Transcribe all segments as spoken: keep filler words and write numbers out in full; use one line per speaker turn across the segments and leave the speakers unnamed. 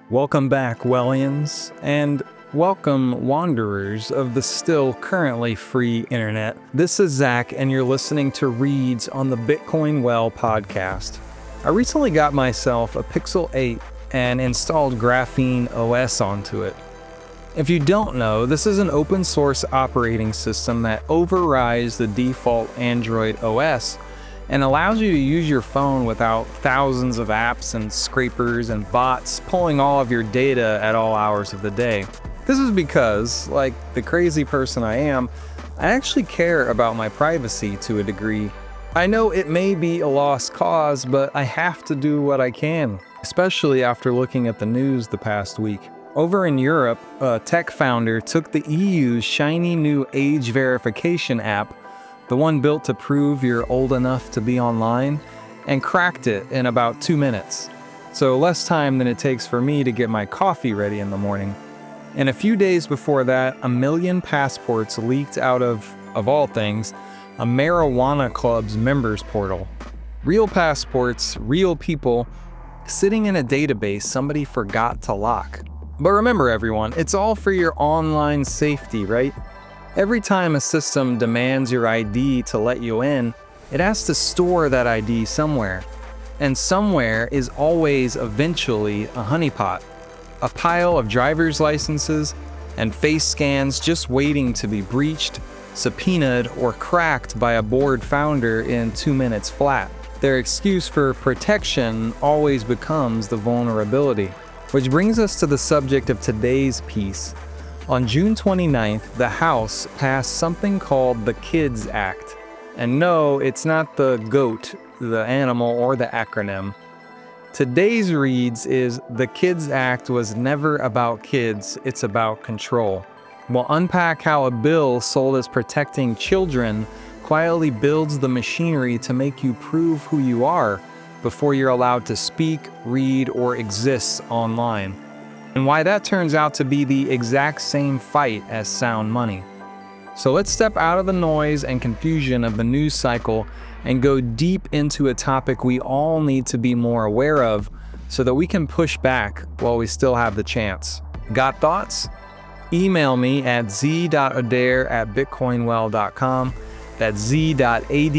Welcome back, Wellians, and welcome, wanderers of the still currently free internet. This is Zach, and you're listening to Reads on the Bitcoin Well podcast. I recently got myself a Pixel eight and installed Graphene O S onto it. If you don't know, this is an open source operating system that overrides the default Android O S and allows you to use your phone without thousands of apps and scrapers and bots pulling all of your data at all hours of the day. This is because, like the crazy person I am, I actually care about my privacy to a degree. I know it may be a lost cause, but I have to do what I can, especially after looking at the news the past week. Over in Europe, a tech founder took the E U's shiny new age verification app, the one built to prove you're old enough to be online, and cracked it in about two minutes. So less time than it takes for me to get my coffee ready in the morning. And a few days before that, a million passports leaked out of, of all things, a marijuana club's members portal. Real passports, real people, sitting in a database somebody forgot to lock. But remember everyone, it's all for your online safety, right? Every time a system demands your I D to let you in, it has to store that I D somewhere. And somewhere is always eventually a honeypot. A pile of driver's licenses and face scans just waiting to be breached, subpoenaed, or cracked by a bored founder in two minutes flat. Their excuse for protection always becomes the vulnerability. Which brings us to the subject of today's piece. On June twenty-ninth, the House passed something called the KIDS Act. And no, it's not the GOAT, the animal, or the acronym. Today's reads is the KIDS Act was never about kids, it's about control. We'll unpack how a bill sold as protecting children quietly builds the machinery to make you prove who you are before you're allowed to speak, read, or exist online, and why that turns out to be the exact same fight as sound money. So let's step out of the noise and confusion of the news cycle and go deep into a topic we all need to be more aware of so that we can push back while we still have the chance. Got thoughts? Email me at z dot adair at bitcoinwell dot com. That's z dot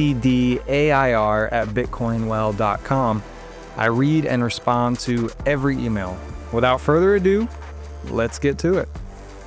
addair at bitcoinwell dot com. I read and respond to every email. Without further ado, let's get to it.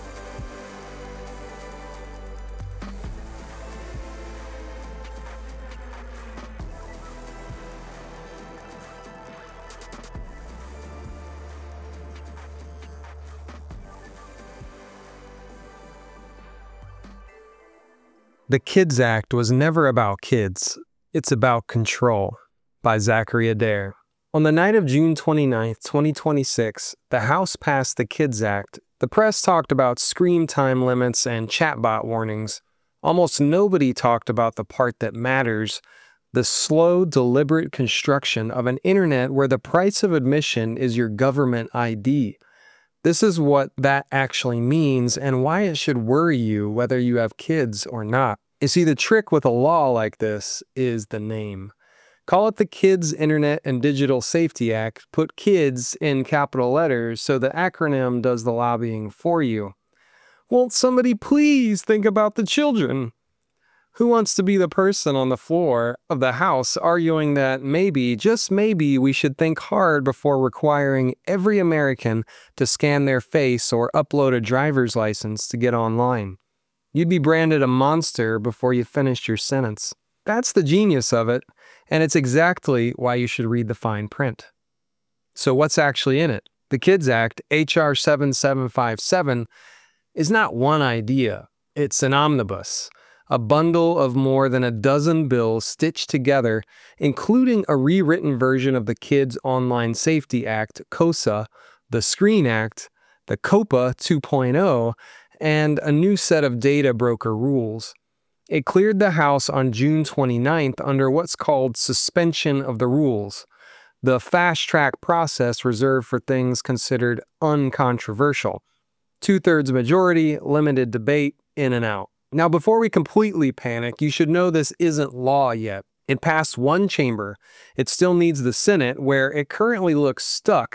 The KIDS Act was never about kids. It's about control. By Zachary Adair. On the night of June twenty-ninth, twenty twenty-six, the House passed the KIDS Act. The press talked about screen time limits and chatbot warnings. Almost nobody talked about the part that matters, the slow, deliberate construction of an internet where the price of admission is your government I D. This is what that actually means and why it should worry you whether you have kids or not. You see, the trick with a law like this is the name. Call it the Kids Internet and Digital Safety Act, put kids in capital letters so the acronym does the lobbying for you. Won't somebody please think about the children? Who wants to be the person on the floor of the House arguing that maybe, just maybe, we should think hard before requiring every American to scan their face or upload a driver's license to get online? You'd be branded a monster before you finished your sentence. That's the genius of it, and it's exactly why you should read the fine print. So what's actually in it? The KIDS Act, H R seven seven five seven, is not one idea. It's an omnibus. A bundle of more than a dozen bills stitched together, including a rewritten version of the Kids Online Safety Act, KOSA, the Screen Act, the COPA two point oh, and a new set of data broker rules. It cleared the House on June twenty-ninth under what's called suspension of the rules, the fast-track process reserved for things considered uncontroversial. Two-thirds majority, limited debate, in and out. Now, before we completely panic, you should know this isn't law yet. It passed one chamber. It still needs the Senate, where it currently looks stuck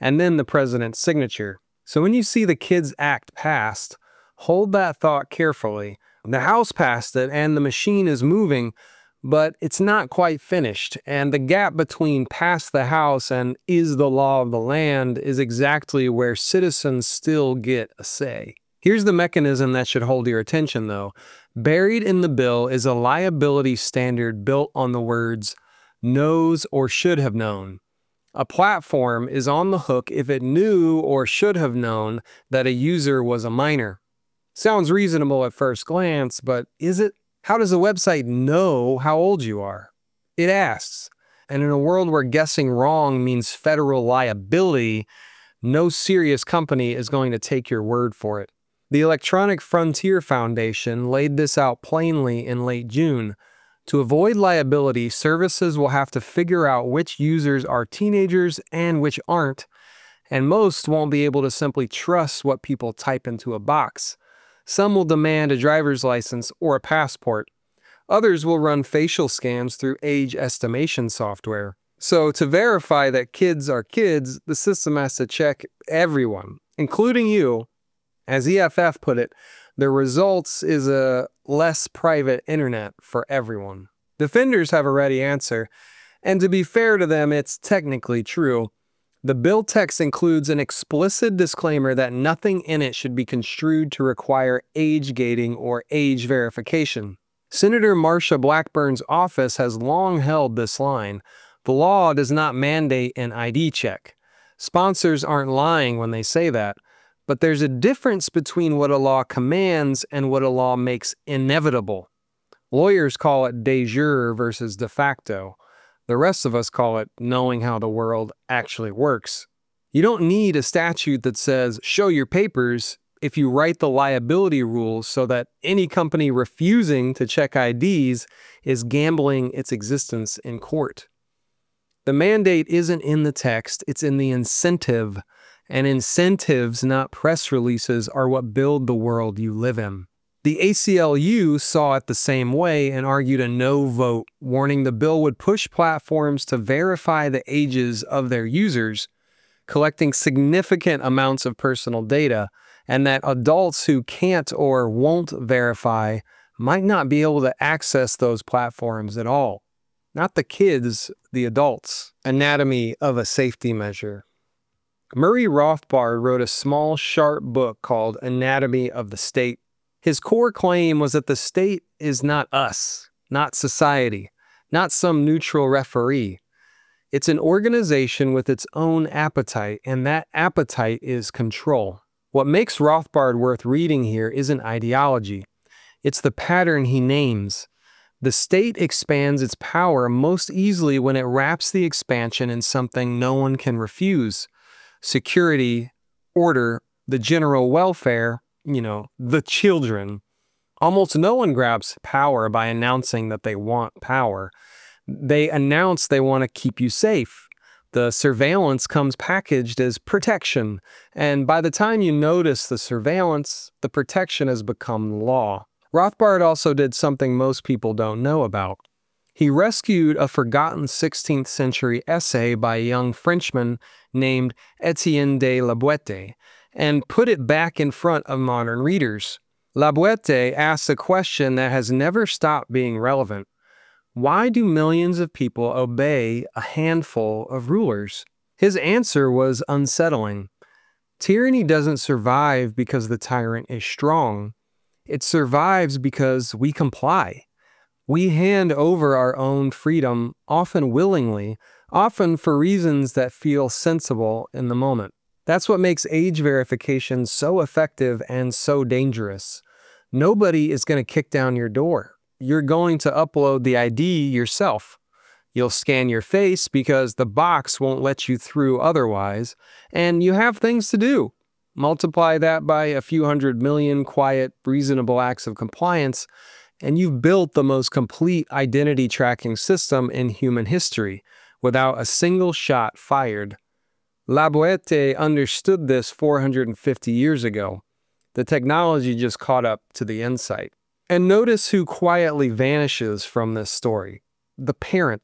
and then the president's signature. So when you see the KIDS Act passed, hold that thought carefully. The House passed it and the machine is moving, but it's not quite finished. And the gap between passed the House and is the law of the land is exactly where citizens still get a say. Here's the mechanism that should hold your attention, though. Buried in the bill is a liability standard built on the words knows or should have known. A platform is on the hook if it knew or should have known that a user was a minor. Sounds reasonable at first glance, but is it? How does a website know how old you are? It asks. And in a world where guessing wrong means federal liability, no serious company is going to take your word for it. The Electronic Frontier Foundation laid this out plainly in late June. To avoid liability, services will have to figure out which users are teenagers and which aren't, and most won't be able to simply trust what people type into a box. Some will demand a driver's license or a passport. Others will run facial scans through age estimation software. So to verify that kids are kids, the system has to check everyone, including you. As E F F put it, the results is a less private internet for everyone. Defenders have a ready answer, and to be fair to them, it's technically true. The bill text includes an explicit disclaimer that nothing in it should be construed to require age gating or age verification. Senator Marsha Blackburn's office has long held this line. The law does not mandate an I D check. Sponsors aren't lying when they say that. But there's a difference between what a law commands and what a law makes inevitable. Lawyers call it de jure versus de facto. The rest of us call it knowing how the world actually works. You don't need a statute that says, show your papers, if you write the liability rules so that any company refusing to check I Ds is gambling its existence in court. The mandate isn't in the text, it's in the incentive. And incentives, not press releases, are what build the world you live in. The A C L U saw it the same way and argued a no vote, warning the bill would push platforms to verify the ages of their users, collecting significant amounts of personal data, and that adults who can't or won't verify might not be able to access those platforms at all. Not the kids, the adults. Anatomy of a safety measure. Murray Rothbard wrote a small, sharp book called Anatomy of the State. His core claim was that the state is not us, not society, not some neutral referee. It's an organization with its own appetite, and that appetite is control. What makes Rothbard worth reading here isn't ideology. It's the pattern he names. The state expands its power most easily when it wraps the expansion in something no one can refuse. Security, order, the general welfare, you know, the children. Almost no one grabs power by announcing that they want power. They announce they want to keep you safe. The surveillance comes packaged as protection, and by the time you notice the surveillance, the protection has become law. Rothbard also did something most people don't know about. He rescued a forgotten sixteenth century essay by a young Frenchman named Etienne de la Boétie and put it back in front of modern readers. La Boétie asks a question that has never stopped being relevant. Why do millions of people obey a handful of rulers? His answer was unsettling. Tyranny doesn't survive because the tyrant is strong. It survives because we comply. We hand over our own freedom, often willingly, often for reasons that feel sensible in the moment. That's what makes age verification so effective and so dangerous. Nobody is going to kick down your door. You're going to upload the I D yourself. You'll scan your face because the box won't let you through otherwise, and you have things to do. Multiply that by a few hundred million quiet, reasonable acts of compliance, and you've built the most complete identity tracking system in human history, without a single shot fired. La Boétie understood this four hundred fifty years ago. The technology just caught up to the insight. And notice who quietly vanishes from this story. The parent.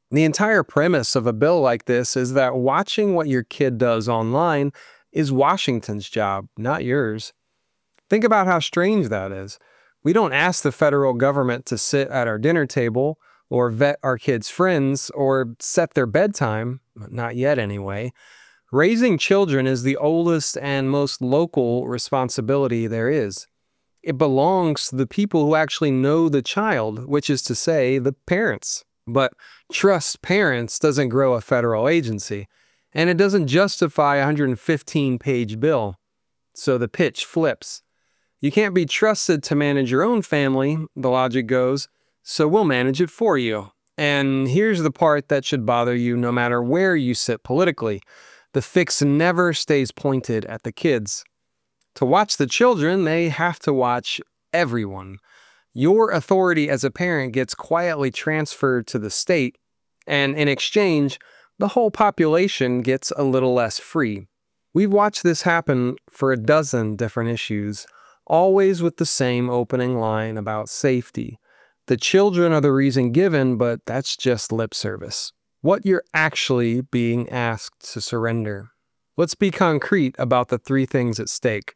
The entire premise of a bill like this is that watching what your kid does online is Washington's job, not yours. Think about how strange that is. We don't ask the federal government to sit at our dinner table or vet our kids' friends or set their bedtime, not yet anyway. Raising children is the oldest and most local responsibility there is. It belongs to the people who actually know the child, which is to say, the parents. But trust parents doesn't grow a federal agency, and it doesn't justify a one hundred fifteen page bill. So the pitch flips. You can't be trusted to manage your own family, the logic goes, so we'll manage it for you. And here's the part that should bother you no matter where you sit politically. The fix never stays pointed at the kids. To watch the children, they have to watch everyone. Your authority as a parent gets quietly transferred to the state, and in exchange, the whole population gets a little less free. We've watched this happen for a dozen different issues, always with the same opening line about safety. The children are the reason given, but that's just lip service. What you're actually being asked to surrender. Let's be concrete about the three things at stake.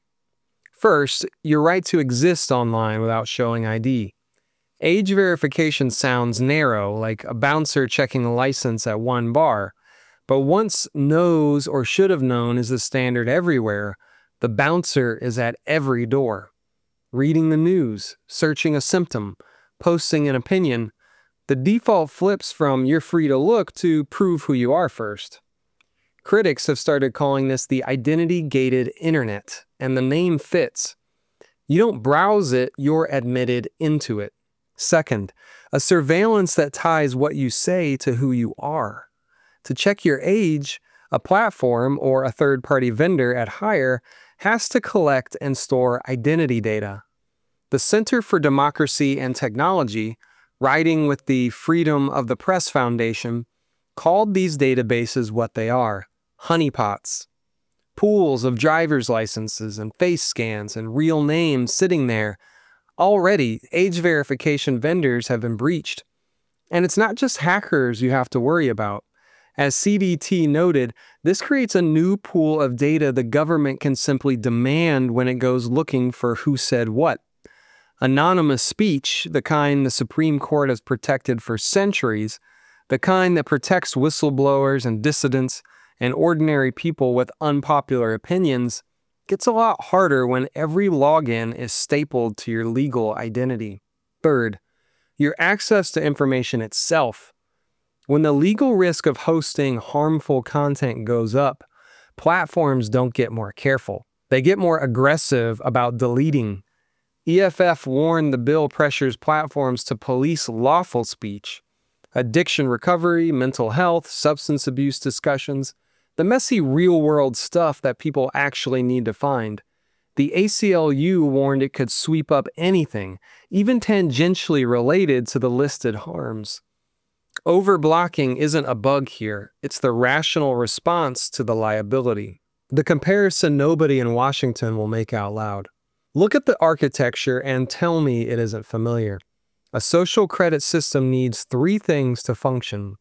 First, your right to exist online without showing I D. Age verification sounds narrow, like a bouncer checking a license at one bar. But once knows or should have known is the standard everywhere, the bouncer is at every door. Reading the news, searching a symptom, posting an opinion, the default flips from you're free to look to prove who you are first. Critics have started calling this the identity-gated internet, and the name fits. You don't browse it, you're admitted into it. Second, a surveillance that ties what you say to who you are. To check your age, a platform or a third-party vendor at hire has to collect and store identity data. The Center for Democracy and Technology, writing with the Freedom of the Press Foundation, called these databases what they are: honeypots. Pools of driver's licenses and face scans and real names sitting there. Already, age verification vendors have been breached. And it's not just hackers you have to worry about. As C D T noted, this creates a new pool of data the government can simply demand when it goes looking for who said what. Anonymous speech, the kind the Supreme Court has protected for centuries, the kind that protects whistleblowers and dissidents and ordinary people with unpopular opinions, gets a lot harder when every login is stapled to your legal identity. Third, your access to information itself. When the legal risk of hosting harmful content goes up, platforms don't get more careful. They get more aggressive about deleting. E F F warned the bill pressures platforms to police lawful speech, addiction recovery, mental health, substance abuse discussions, the messy real-world stuff that people actually need to find. The A C L U warned it could sweep up anything, even tangentially related to the listed harms. Overblocking isn't a bug here, it's the rational response to the liability. The comparison nobody in Washington will make out loud. Look at the architecture and tell me it isn't familiar. A social credit system needs three things to function: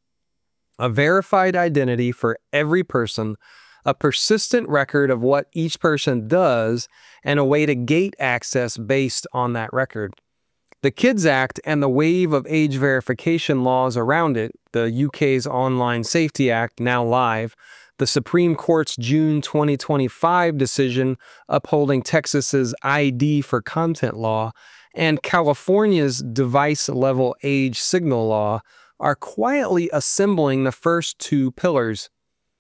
a verified identity for every person, a persistent record of what each person does, and a way to gate access based on that record. The KIDS Act and the wave of age verification laws around it, the U K's Online Safety Act, now live, the Supreme Court's June twenty twenty-five decision upholding Texas's I D for content law, and California's device-level age signal law are quietly assembling the first two pillars.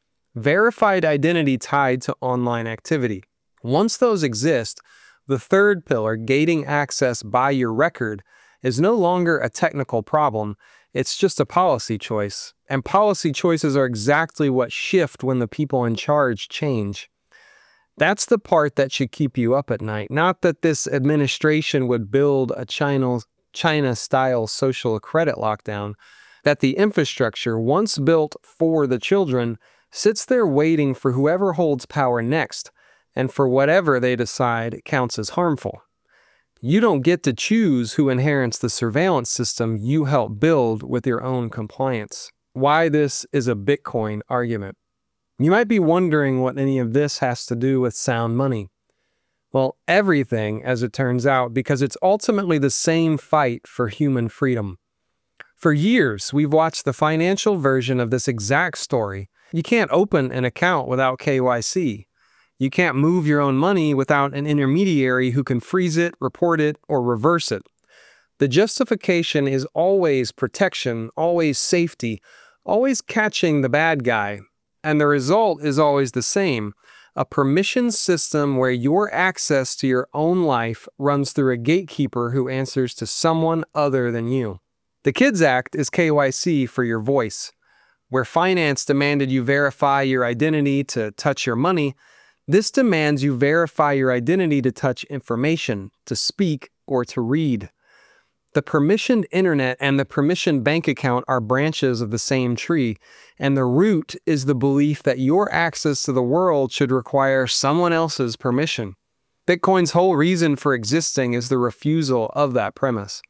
Verified identity tied to online activity. Once those exist, the third pillar, gating access by your record, is no longer a technical problem, it's just a policy choice. And policy choices are exactly what shift when the people in charge change. That's the part that should keep you up at night, not that this administration would build a China, China-style social credit lockdown, that the infrastructure, once built for the children, sits there waiting for whoever holds power next, and for whatever they decide counts as harmful. You don't get to choose who inherits the surveillance system you help build with your own compliance. why this is a Bitcoin argument. You might be wondering what any of this has to do with sound money. Well, everything, as it turns out, because it's ultimately the same fight for human freedom. For years, we've watched the financial version of this exact story. You can't open an account without K Y C. You can't move your own money without an intermediary who can freeze it, report it, or reverse it. The justification is always protection, always safety, always catching the bad guy. And the result is always the same: a permission system where your access to your own life runs through a gatekeeper who answers to someone other than you. The KIDS Act is K Y C for your voice. Where finance demanded you verify your identity to touch your money, this demands you verify your identity to touch information, to speak, or to read. The permissioned internet and the permissioned bank account are branches of the same tree, and the root is the belief that your access to the world should require someone else's permission. Bitcoin's whole reason for existing is the refusal of that premise.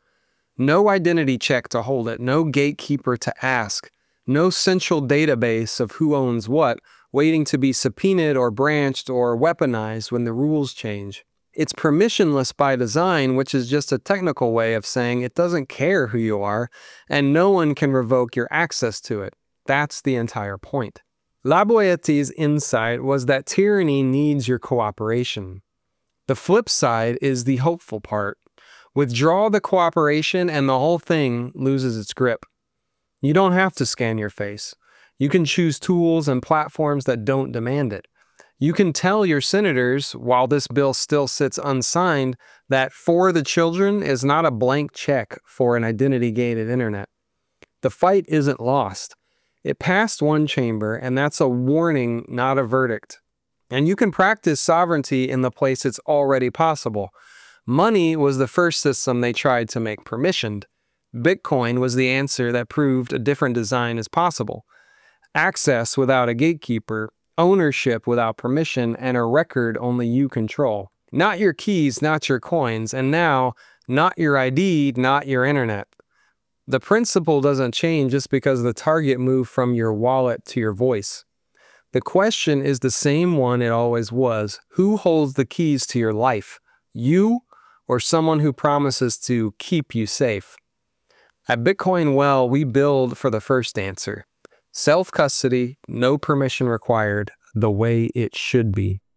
No identity check to hold it, no gatekeeper to ask, no central database of who owns what, waiting to be subpoenaed or branched or weaponized when the rules change. It's permissionless by design, which is just a technical way of saying it doesn't care who you are, and no one can revoke your access to it. That's the entire point. La Boétie's insight was that tyranny needs your cooperation. The flip side is the hopeful part. Withdraw the cooperation and the whole thing loses its grip. You don't have to scan your face. You can choose tools and platforms that don't demand it. You can tell your senators, while this bill still sits unsigned, that For the Children is not a blank check for an identity-gated internet. The fight isn't lost. It passed one chamber, and that's a warning, not a verdict. And you can practice sovereignty in the place it's already possible. Money was the first system they tried to make permissioned. Bitcoin was the answer that proved a different design is possible. Access without a gatekeeper, ownership without permission, and a record only you control. Not your keys, not your coins, and now, not your I D, not your internet. The principle doesn't change just because the target moved from your wallet to your voice. The question is the same one it always was. Who holds the keys to your life? You or someone who promises to keep you safe? At Bitcoin Well, we build for the first answer. Self-custody, no permission required, the way it should be.